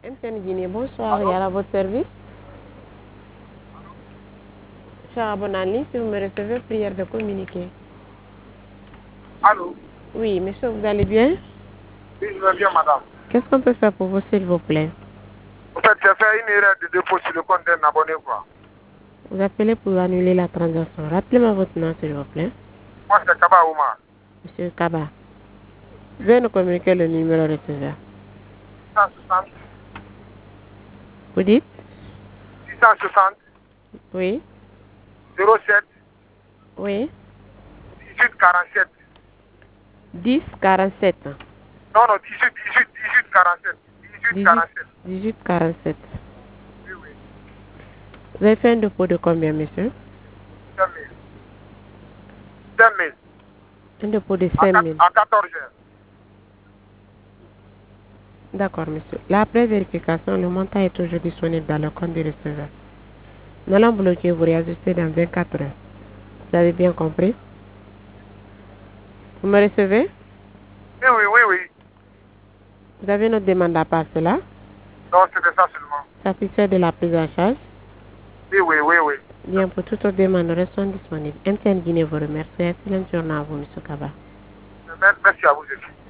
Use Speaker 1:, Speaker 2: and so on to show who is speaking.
Speaker 1: MTN Guinée, bonsoir, il y a à votre service. Cher abonné en ligne, si vous me recevez, prière de communiquer.
Speaker 2: Allô?
Speaker 1: Oui, monsieur, vous allez bien?
Speaker 2: Oui, je vais bien, madame.
Speaker 1: Qu'est-ce qu'on peut faire pour vous, s'il vous plaît?
Speaker 2: En fait, j'ai fait une erreur de dépôt sur le compte d'un abonné, quoi.
Speaker 1: Vous appelez pour annuler la transaction. Rappelez-moi votre nom, s'il vous plaît.
Speaker 2: Moi, c'est Kaba Oumar.
Speaker 1: Monsieur Kaba. Veuillez nous communiquer le numéro receveur.
Speaker 2: 660,
Speaker 1: Vous dites?
Speaker 2: 660,
Speaker 1: Oui.
Speaker 2: 07,
Speaker 1: Oui.
Speaker 2: 18, 47.
Speaker 1: 10 47.
Speaker 2: Non, non, 18, 18, 18, 47. 18,
Speaker 1: 18,
Speaker 2: 47.
Speaker 1: 18 47.
Speaker 2: Oui, oui.
Speaker 1: Vous avez fait un dépôt de combien, monsieur?
Speaker 2: 5 000. 5 000.
Speaker 1: Un dépôt de 5 000.
Speaker 2: À 14 heures.
Speaker 1: D'accord, monsieur. Là, après vérification, le montant est toujours disponible dans le compte du receveur. Nous allons bloquer vous réajuster dans 24 heures. Vous avez bien compris? Vous me recevez?
Speaker 2: Oui, oui, oui, oui.
Speaker 1: Vous avez notre demande à part cela?
Speaker 2: Non, c'était ça seulement.
Speaker 1: Satisfait de la prise en charge?
Speaker 2: Oui, oui, oui, oui.
Speaker 1: Bien, pour toute autre demande, nous restons disponibles. MTN Guinée vous remercie. Excellente journée à vous, monsieur Kaba.
Speaker 2: Merci à vous aussi.